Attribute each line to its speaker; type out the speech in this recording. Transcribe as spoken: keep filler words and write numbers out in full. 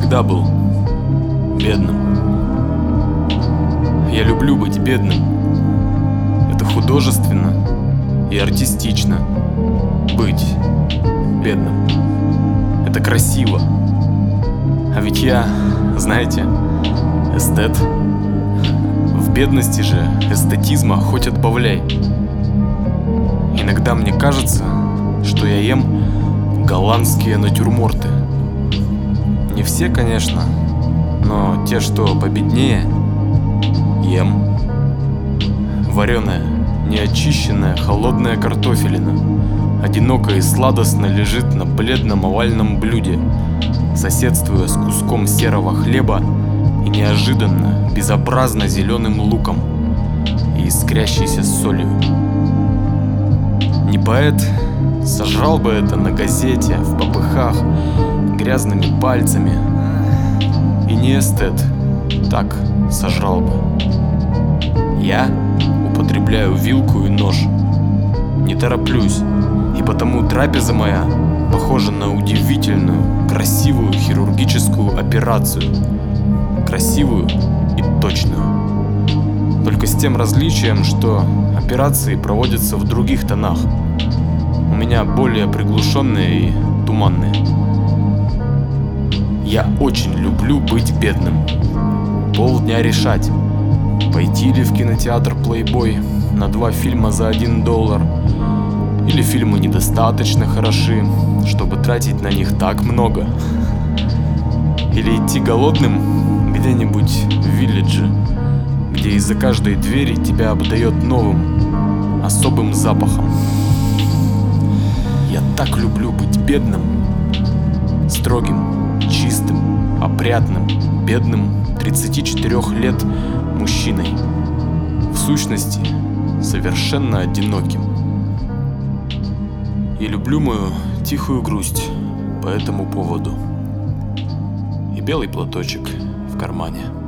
Speaker 1: всегда был бедным. Я люблю быть бедным. Это художественно и артистично быть бедным. Это красиво. А ведь я, знаете, эстет. В бедности же эстетизма хоть отбавляй. Иногда мне кажется, что я ем голландские натюрморты. Не все, конечно, но те, что победнее, ем. Вареная, неочищенная, холодная картофелина одиноко и сладостно лежит на бледном овальном блюде, соседствуя с куском серого хлеба и неожиданно безобразно зеленым луком и искрящейся солью. Не поэт сожрал бы это на газете в попыхах грязными пальцами, и не эстет так сожрал бы. Я употребляю вилку и нож, не тороплюсь, и потому трапеза моя похожа на удивительную, красивую хирургическую операцию, красивую и точную. Только с тем различием, что операции проводятся в других тонах. У меня более приглушенные и туманные. Я очень люблю быть бедным. Полдня решать, пойти ли в кинотеатр Playboy на два фильма за один доллар, или фильмы недостаточно хороши, чтобы тратить на них так много, или идти голодным где-нибудь в виллидже, где из-за каждой двери тебя обдает новым, особым запахом. Я так люблю быть бедным, строгим, чистым, опрятным, бедным тридцати четырёх лет мужчиной, в сущности, совершенно одиноким. И люблю мою тихую грусть по этому поводу и белый платочек в кармане.